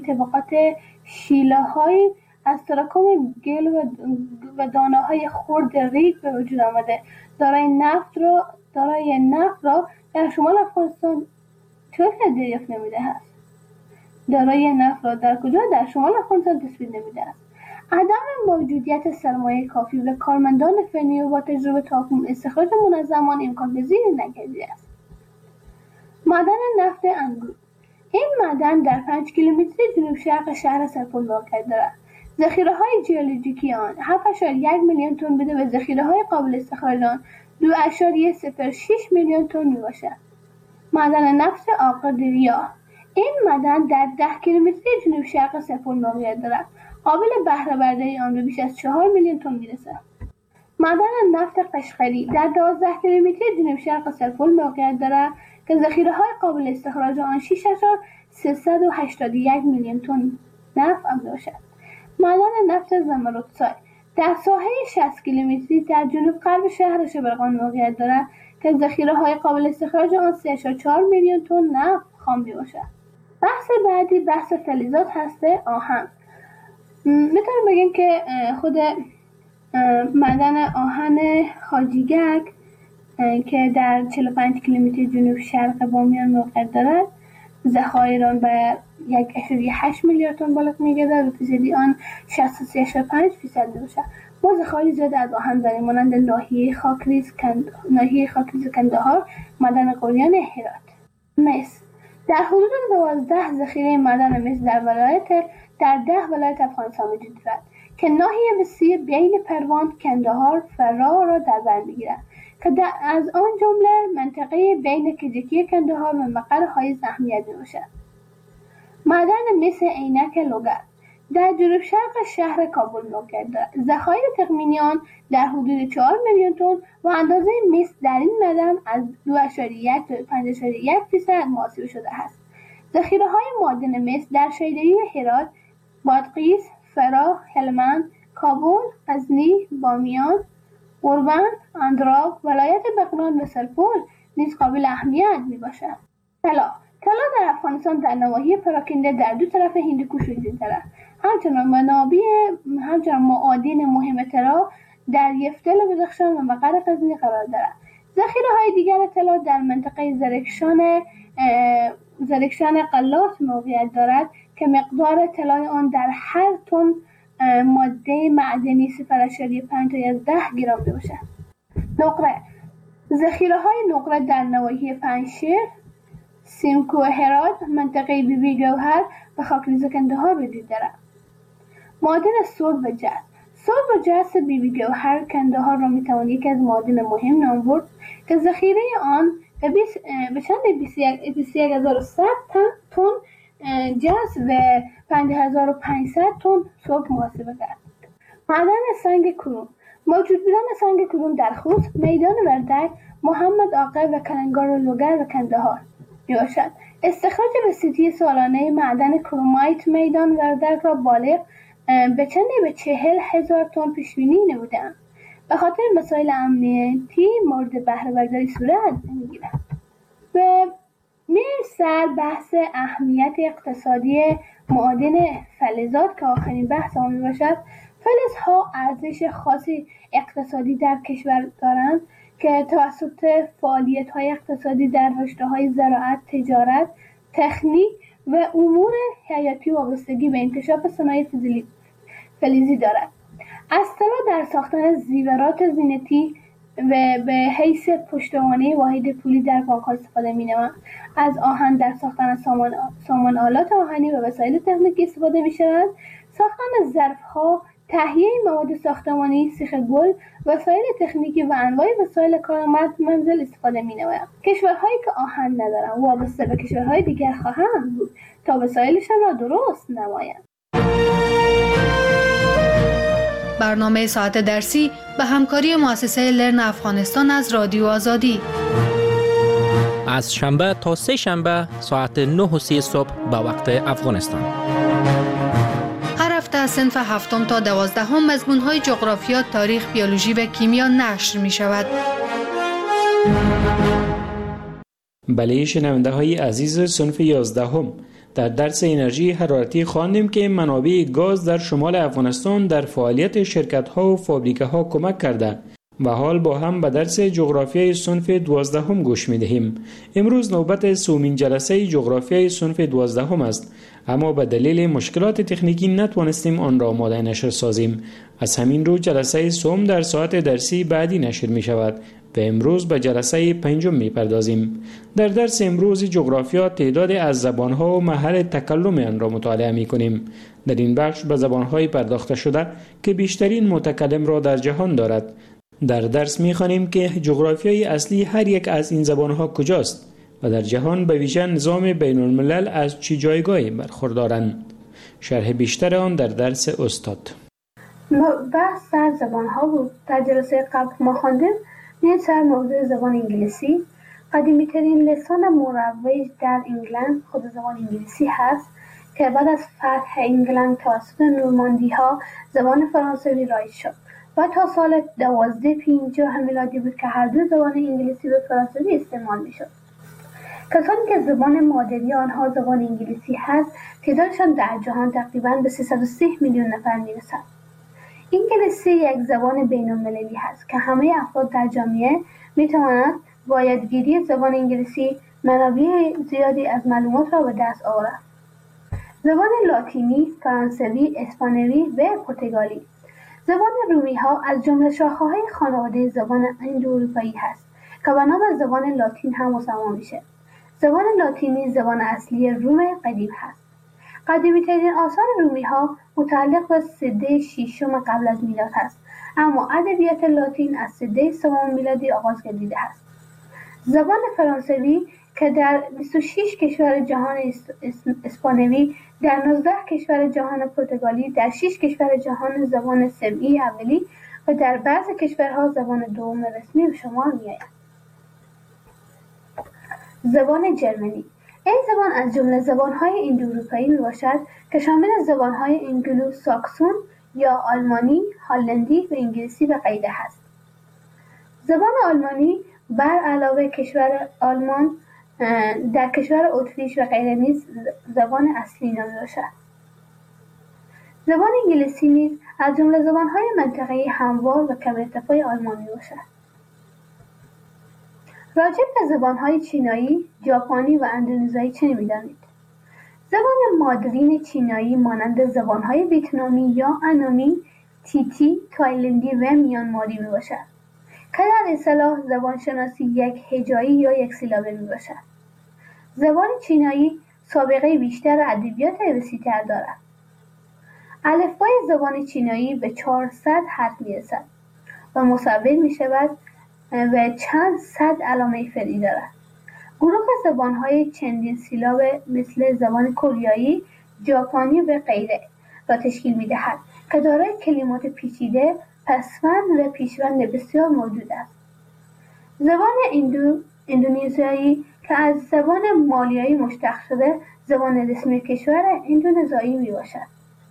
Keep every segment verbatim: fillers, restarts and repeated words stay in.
طبقات شیله‌های از تراکم گل و دانه‌های خرد ریگ به وجود آمده. دارای نفت را دارای نفت را در شمال افغانستان چطور دریافت نمیده است؟ دارای نفت را در کجا در شمال افغانستان تثبیت نمیده است؟ عدم موجودیت سرمایه کافی و کارمندان فنی و با تجربه تا استخراج منظمان امکان پذیر نگردیده است. معدن نفت انگور. این معدن در پنج کیلومتری جنوب شرق شهر سرپل واقع دارد. ذخیره‌های ژئولوژیکی آن هفت ممیز یک میلیون تن بوده و ذخیره‌های قابل استخراج آن دو ممیز صفر شش میلیون تن میباشد. معدن نفت آقادریا. این معدن در ده کیلومتری جنوب شرق سرپل موقعیت دارد. قابل بهره برداری آن به بیش از چهار میلیون تن میرسد. معدن نفت قشقری در دوازده کیلومتری جنوب شرق سرپل موقعیت دارد که ذخیره‌های قابل استخراج آن شش هزار سیصد و هشتاد و یک میلیون تن نفت میباشد. معدن نفت زمردسای در ساحه شصت کیلومتری در جنوب غرب شهر شبرغان موقعیت دارد که ذخیره‌های قابل استخراج آن سه و چهار میلیون تن نفت خام میباشد. بحث بعدی بحث فلزات هسته آهن. میتونیم بگیم که خود معدن آهن خاجیگک که در چهل و پنج کیلومتر جنوب شرق بامیان موقعیت دارد، ذخایر آن به یک ممیز هشت میلیارد تن بالغ می‌گردد و فیصدی آن شصت و سه و پنج درصد میباشد. ما ذخایر زیاد از آهن داریم مانند ناحیه خاکریز کند... ناحیه خاکریز کندهار، معدن قلیان هرات. مس در حدود دوازده ذخیره معدن مس در ولایت در ده ولایت افغانستان وجود دارد که ناحیه مسی بین پروان، کندهار، فراه را در بر می‌گیرد که از آن جمله منطقه بین کجکی کندهار و مقر های اهمیت میباشد. معدن مس عینک لوگر در جنوب شرق شهر کابل موقعیت دارد. ذخایر تخمینی آن در حدود چهار میلیون تن و اندازه مس در این معدن از دو و یک تا پنج و یک درصد محاسبه شده است. ذخیره‌های معدن مس در شیدایی هرات، بادغیس، فراه، هلمند، کابل، غزنی، بامیان، قربن، اندراب، ولایت بغلان و سرپل نیز قابل اهمیت میباشد. طلا طلا در افغانستان در نواحی پراکنده در دو طرف هندوکش وجود دارد. همچنان منابع همچنان معادن مهم طلا در یفتل و بدخشان و مقر غزنی قرار دارد. ذخیره‌های دیگر طلا در منطقه زرکشان زرکشان قلات موقعیت دارد که مقدار طلای آن در هر تن ماده معدنی صفر و پنج تا ده گرم میباشد. نقره ذخیره‌های نقره در نواحی پنجشیر، سیمکو هرات، منطقه بی بی گوهر و خاکریز کندهار وجود دارد. معادن سرب و جست. سرب و جست بی بی گوهر کندهار را میتوان یکی از معادن مهم نام برد که ذخیره آن به چند بیست و یک هزار و صد تن جست و پنج هزار و پانصد تن سرب محاسبه کرد. معدن سنگ کروم. موجود بودن سنگ کروم در خوست، میدان وردک، محمد آقا و کلنگار و لوگر و کندهار میباشد. استخراج وسیطی سالانه معدن کرومایت میدان وردک را بالغ به چند به چهل هزار تن پیش بینی نمودند. به خاطر مسائل امنیتی مورد بهره برداری صورت نمیگیرد. به میرسد بحث اهمیت اقتصادی معادن فلزات که آخرین بحث آن میباشد. فلزها ارزش خاصی اقتصادی در کشور دارند که توسط فعالیت‌های اقتصادی در رشته‌های زراعت، تجارت، تکنیک و امور حیاتی وابستگی به انکشاف صنایع فلزی دارد. از طلا در ساختن زیورات زینتی و به حیث پشتوانه واحد پولی در بانک‌ها استفاده می‌نمایند. از آهن در ساختن سامان سامان آلات آهنی و وسایل تکنیکی استفاده می‌شود. ساختن ظرف‌ها، تهیه مواد ساختمانی، سیخ گل، وسایل تکنیکی و انواع وسایل کارآمد منزل استفاده می‌نمایند. کشورهایی که آهن ندارند وابسته به کشورهای دیگر خواهند بود تا وسایلشان را درست نمایند. برنامه ساعت درسی به همکاری مؤسسه لرن افغانستان از رادیو آزادی. از شنبه تا سه شنبه ساعت نه و سی صبح به وقت افغانستان. هر هفته از صنف هفتم تا دوازدهم مضمون‌های جغرافیا، تاریخ، بیولوژی و کیمیا نشر می شود. بله شنونده های عزیز صنف یازدهم، در درس انرژی حرارتی خواندیم که منابع گاز در شمال افغانستان در فعالیت شرکت‌ها و فابریکه‌ها کمک کرده و حال با هم به درس جغرافیای صنف دوازدهم گوش می‌دهیم. امروز نوبت سومین جلسه جغرافیای صنف دوازدهم است، اما به دلیل مشکلات تکنیکی نتوانستیم آن را آماده نشر سازیم. از همین رو جلسه سوم در ساعت درسی بعدی نشر می شود و امروز به جلسه پنجم می پردازیم. در درس امروز جغرافیا تعداد از زبانها و محل تکلم آن را مطالعه می کنیم. در این بخش به زبانهای پرداخته شده که بیشترین متکلم را در جهان دارد. در درس می خوانیم که جغرافیای اصلی هر یک از این زبانها کجاست و در جهان به ویژه نظام بین الملل از چه جایگاهی برخوردارند. شرح بیشتر آن در درس استاد. بحث سر زبان ها بود. در جلسه قبل ما خواندیم میان سر موضوع زبان انگلیسی. قدیمی ترین لسان مروج در انگلند خود زبان انگلیسی هست که بعد از فتح انگلند توسط نورماندی ها زبان فرانسوی رایج شد و تا سال دوازده پنجاه میلادی بود که هر دو زبان انگلیسی و فرانسوی استعمال می شد. کسانی که زبان مادری آنها زبان انگلیسی هست تعدادشان در جهان تقریباً به سیصد و سی میلیون نفر می رسد. انگلیسی یک زبان بین المللی هست که همه افراد در جامعه می توانند با یادگیری زبان انگلیسی منابع زیادی از معلومات را به دست آورند. زبان لاتینی، فرانسوی، اسپانیایی و پرتغالی. زبان رومی ها از جمله شاخه‌های خانواده زبان اندواروپایی هست که به نام زبان لاتین هم مسما میشه. زبان لاتینی زبان اصلی روم قدیم هست. قدیمی ترین آثار رومی ها متعلق به سده ششم قبل از میلاد هست، اما ادبیات لاتین از سده سوم میلادی آغاز گردیده است. زبان فرانسوی که در بیست و شش کشور جهان اسپانیایی، در نوزده کشور جهان پرتغالی، در شش کشور جهان زبان سمعی اولی و در بعضی کشورها زبان دوم رسمی به شمار می‌آید. زبان جرمنی. این زبان از جمله زبان‌های اندواروپایی میباشد که شامل زبان‌های انگلو ساکسون یا آلمانی، هلندی و انگلیسی و غیره است. زبان آلمانی بر علاوه کشور آلمان در کشور اتریش و غیره نیز زبان اصلی نامیده باشد. زبان انگلیسی نیز از جمله زبان‌های منطقه‌ای هموار و کم ارتفاع آلمان میباشد. راجع به زبان‌های چینایی، ژاپنی و اندونزیایی چه می‌دانید؟ زبان مادرین چینایی مانند زبان‌های ویتنامی یا انامی، تیتی، تایلندی و میانماری میباشد که در اصطلاح زبانشناسی یک هجایی یا یک سیلابه میباشد. زبان چینایی سابقه بیشتر ادبیات وسیع‌تر دارد. الفبای زبان چینایی به چهارصد حرف میرسد و مصور میشود و چند صد علامه فعلی دارد. گروه زبان‌های چندین سیلاب مثل زبان کره، ژاپنی و غیره را تشکیل می‌دهد که دارای کلمات پیچیده، پسوند و پیشوند بسیار موجود است. زبان اندو اندونزیایی که از زبان مالیایی مشتق شده زبان رسمی کشور اندونزیایی میباشد.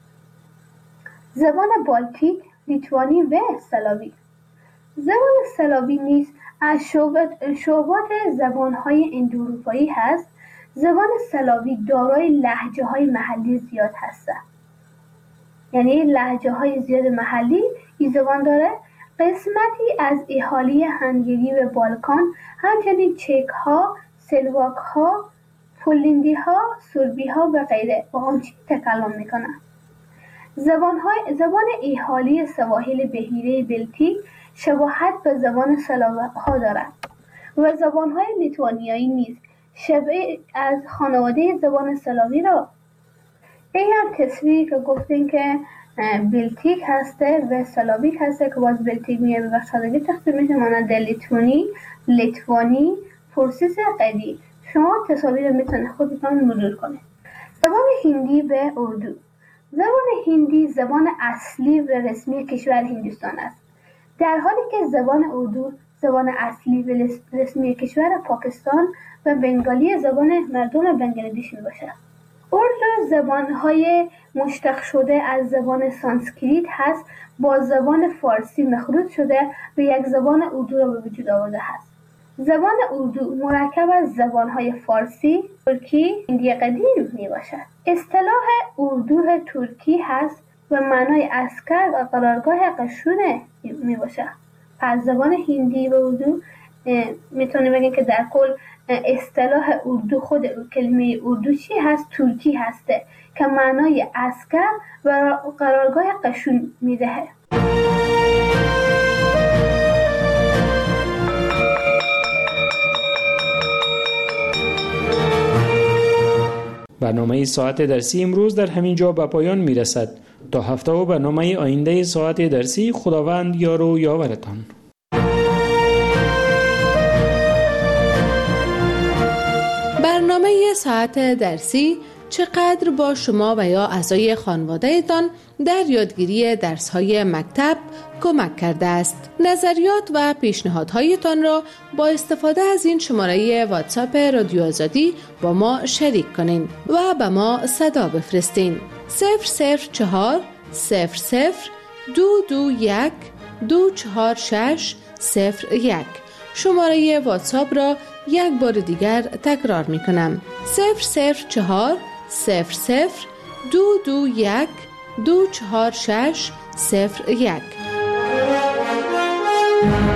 زبان بالتیک، لیتوانی و سلاوی. زبان سلاوی نیز از شعبات زبان‌های اندواروپایی هست. زبان سلاوی دارای لهجه‌های محلی زیاد هستند. یعنی لهجه‌های زیاد محلی این زبان داره. قسمتی از اهالی هنگری و بالکان، همچنین چک‌ها، سلواک‌ها، پولندی‌ها، سربی‌ها و غیره با آن چیز تکلم می‌کنند. زبان‌های زبان اهالی سواحل بحیره بلتیک شباهت به زبان سلاوها دارد و زبان‌های لیتوانیایی نیز شبیه از خانواده زبان سلاوی را. این هم تصویری که گفتیم که بلتیک هسته و سلاویک هسته که باز بلتیک میگه به بخشادگی تقسیم میشه مانند لیتوانی، لیتوانی، پرسیس قدی. شما تصاویر میتونه خودتون مرور کنید. زبان هندی و اردو. زبان هندی زبان اصلی و رسمی کشور هندوستان است، در حالی که زبان اردو زبان اصلی و رسمی کشور پاکستان و بنگالی زبان مردم بنگلادش میباشد. اردو زبان‌های مشتق شده از زبان سانسکریت هست، با زبان فارسی مخلوط شده و یک زبان اردو را به وجود آورده است. زبان اردو مرکب از زبانهای فارسی، ترکی، هندی قدیم می باشد. اصطلاح اردو ترکی هست و معنای عسکر و قرارگاه قشون می باشد. پس زبان هندی و اردو میتونیم بگیم که در کل اصطلاح اردو، خود کلمه اردو چی هست؟ ترکی هسته که معنای عسکر و قرارگاه قشون میدهه. برنامه ساعت درسی امروز در همین جا به پایان می رسد. تا هفته و برنامه آینده ساعت درسی، خداوند یار و یاورتان. برنامه ساعت درسی چقدر با شما و یا اعضای خانواده‌تان در یادگیری درس‌های مکتب کمک کرده است؟ نظریات و پیشنهادهایتان را با استفاده از این شماره واتساپ رادیو آزادی با ما شریک کنین و به ما صدا بفرستین. صفر صفر چهار صفر صفر دو دو یک دو چهار شش صفر یک. شماره واتساپ را یک بار دیگر تکرار می کنم. صفر صفر چهار صفر صفر دو دو یک دو چهار شش صفر یک.